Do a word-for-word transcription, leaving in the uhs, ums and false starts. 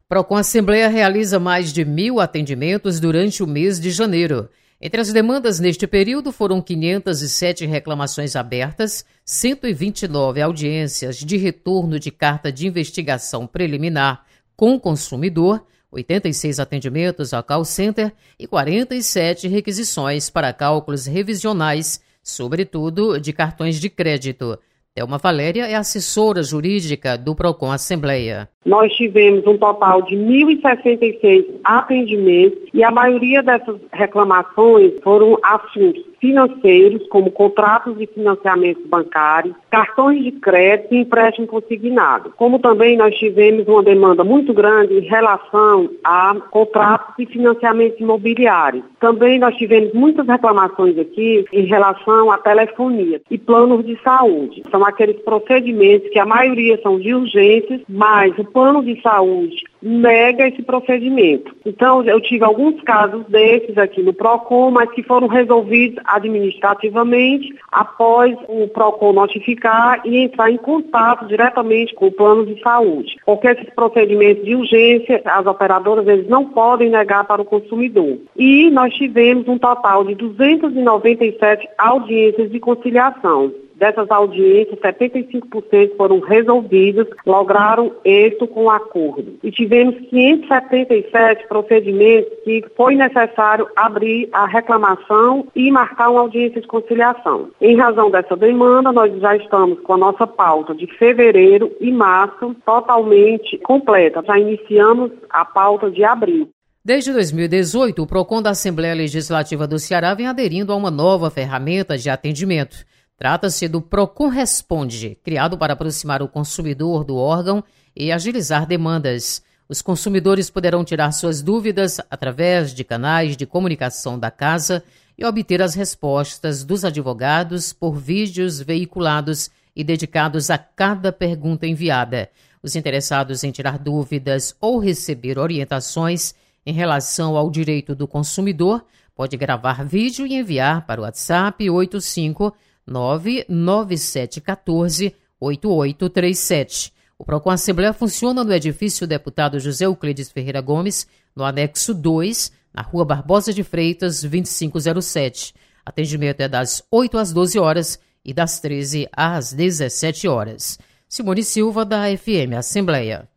Procon Assembleia realiza mais de mil atendimentos durante o mês de janeiro. Entre as demandas neste período foram quinhentas e sete reclamações abertas, cento e vinte e nove audiências de retorno de carta de investigação preliminar com consumidor, oitenta e seis atendimentos ao call center e quarenta e sete requisições para cálculos revisionais, sobretudo de cartões de crédito. Thelma Valéria é assessora jurídica do Procon Assembleia. Nós tivemos um total de mil e sessenta e seis atendimentos e a maioria dessas reclamações foram assuntos financeiros, como contratos de financiamento bancário, cartões de crédito e empréstimo consignado. Como também nós tivemos uma demanda muito grande em relação a contratos de financiamento imobiliário. Também nós tivemos muitas reclamações aqui em relação à telefonia e planos de saúde. São aqueles procedimentos que a maioria são de urgências, mas o plano de saúde nega esse procedimento. Então, eu tive alguns casos desses aqui no Procon, mas que foram resolvidos administrativamente após o Procon notificar e entrar em contato diretamente com o plano de saúde. Porque esses procedimentos de urgência, as operadoras eles não podem negar para o consumidor. E nós tivemos um total de duzentas e noventa e sete audiências de conciliação. Dessas audiências, setenta e cinco por cento foram resolvidas, lograram êxito com o acordo. E tivemos quinhentos e setenta e sete procedimentos que foi necessário abrir a reclamação e marcar uma audiência de conciliação. Em razão dessa demanda, nós já estamos com a nossa pauta de fevereiro e março totalmente completa. Já iniciamos a pauta de abril. Desde dois mil e dezoito, o Procon da Assembleia Legislativa do Ceará vem aderindo a uma nova ferramenta de atendimento. Trata-se do Procon Responde, criado para aproximar o consumidor do órgão e agilizar demandas. Os consumidores poderão tirar suas dúvidas através de canais de comunicação da casa e obter as respostas dos advogados por vídeos veiculados e dedicados a cada pergunta enviada. Os interessados em tirar dúvidas ou receber orientações em relação ao direito do consumidor pode gravar vídeo e enviar para o WhatsApp oito cinco nove nove sete um quatro oito oito três sete. O Procon Assembleia funciona no edifício Deputado José Euclides Ferreira Gomes, no anexo dois, na Rua Barbosa de Freitas, vinte e cinco zero sete. Atendimento é das oito às doze horas e das treze às dezessete horas. Simone Silva, da F M Assembleia.